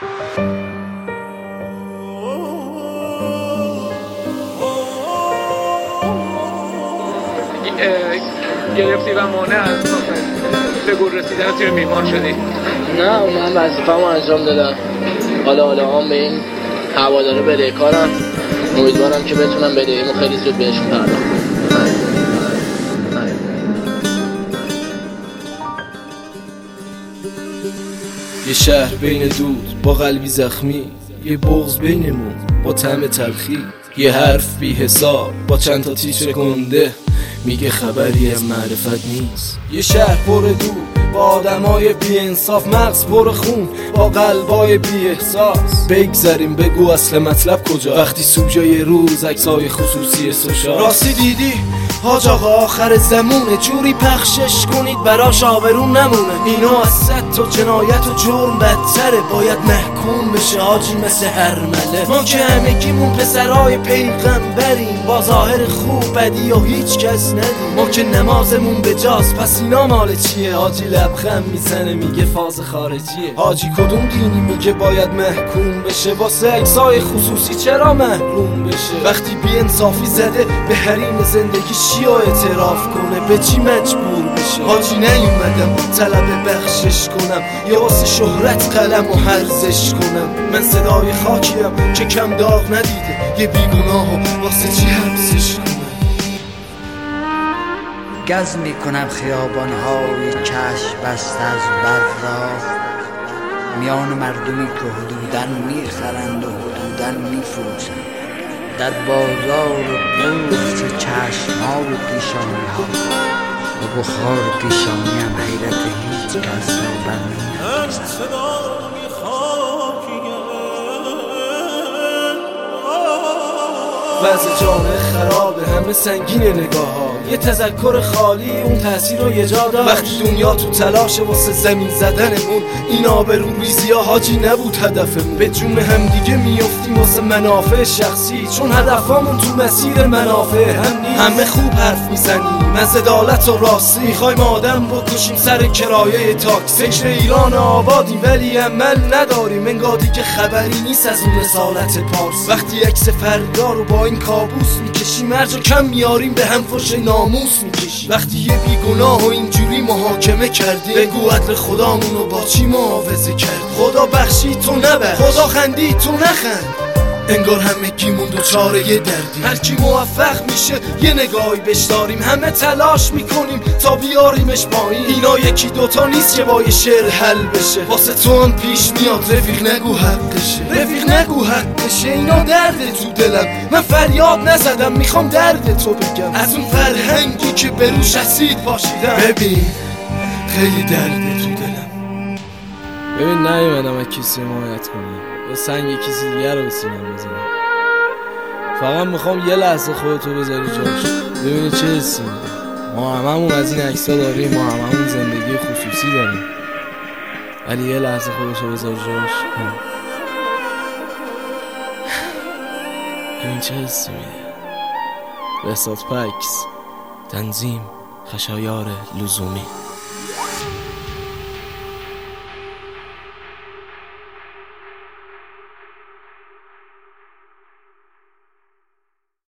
گرفتی و مانع از به گل رسیدن تیم میهمان شدی؟ نه من وظیفه‌مو انجام دادم. حالا هم به این هواداره بدهکارم. امیدوارم که بتونم بدهیمو خیلی زود بهشون پرداخت کنم. یه شهر بین دود با قلبی زخمی، یه بغض بینمون با طعم تلخی، یه حرف بی حساب با چند تا تیتر گنده میگه خبری از معرفت نیست. یه شهر پر دود با آدمای بی انصاف، مغز پر خون با قلبای بی احساس. بگذاریم بگو اصل مطلب کجا وقتی سوژه روز عکسای خصوصی سوشال. راستی دیدی حاج آقا آخر زمونه، جوری پخشش کنید براش آبرون نمونه. اینا از صد تا جنایت و جرم بدتره، باید محکوم بشه حاجی مثل هرمله. ما که همگیمون پسرای پیغمبریم، با ظاهر خوب بدی و هیچ کس ندیم. ما که نمازمون به جاست، پس اینا مال چیه؟ حاجی لبخند میزنه میگه فاز خارجیه. حاجی کدوم دینی میگه باید محکوم بشه؟ واسه عکسای خصوصی چرا محروم بشه؟ وقتی بی انصافی زده به حریم زندگی چی اعتراف کنه؟ به چی مجبور بشه؟ حاجی نیومدم طلب بخشش کنم یا واسه شهرت قلم و هرزش کنم. من صدای خاکیم که کم داغ ندیده، یه بیگناه و واسه چی حبسش کنم؟ گز میکنم خیابانهای چشم بسته از برق را، میان مردمی که حدوداً میخرند و حدوداً میفروشند، در بازار قرص چشم‌ها و پیشانی‌ها و بخار پیشانی هم حیرت هیچ کس را برنمی‌دارد. وضع جامعه خرابه، همه سنگینه نگاه ها، یه تذکر خالی اون تأثیر رو یه جا داشت. وقتی دنیا تو تلاشه واسه زمین زدنمون، این آبرو ریزی ها حاجی نبود هدفمون. به جون هم دیگه میافتیم واسه منافع شخصی، چون هدفمون تو مسیر منافع هم نیست. همه خوب حرف میزنیم از عدالت و راستی، میخوایم آدم بکشیم سر کرایه تاکسی. فکر ایران آبادیم ولی عمل نداریم، انگار دیگه خبری نیست از اون رسالت پارس. وقتی عکس فردا رو با این کابوس میکشیم، هر جا کم میاریم به هم فوش ناموس میکشیم. وقتی یه بیگناه و اینجوری محاکمه کردیم، بگو عدل خدامونو با چی معاوضه کرد؟ خدا بخشی تو نبخش، خدا خندی تو نخند. انگار همگیمون دوچاره یه دردیم، هر کی موفق میشه یه نگاهی بهش داریم. همه تلاش میکنیم تا بیاریمش پایین، اینا یکی دوتا نیست که با یه شعر حل بشه. واسه تو هم پیش میاد رفیق نگو حقشه، رفیق نگو حقشه. اینا درد تو دلم، من فریاد نزدم میخوام درد تو بگم. از اون فرهنگی که بروش اسید پاشیدم، ببین خیلی درد تو دلم. ببین نیومدم از کسی حمایت کنم یا سنگ کسی دیگر رو به سینم بزنم. فقط میخوام یه لحظه خودتو بذاری جاش، ببینی چه حسی میده. ما هممون از این عکس‌ها داریم، ما هممون زندگی خصوصی داریم، ولی یه لحظه خودتو بذار جاش، ببین چه حسی میده. بهزاد پکس، تنظیم خشایار لزومی.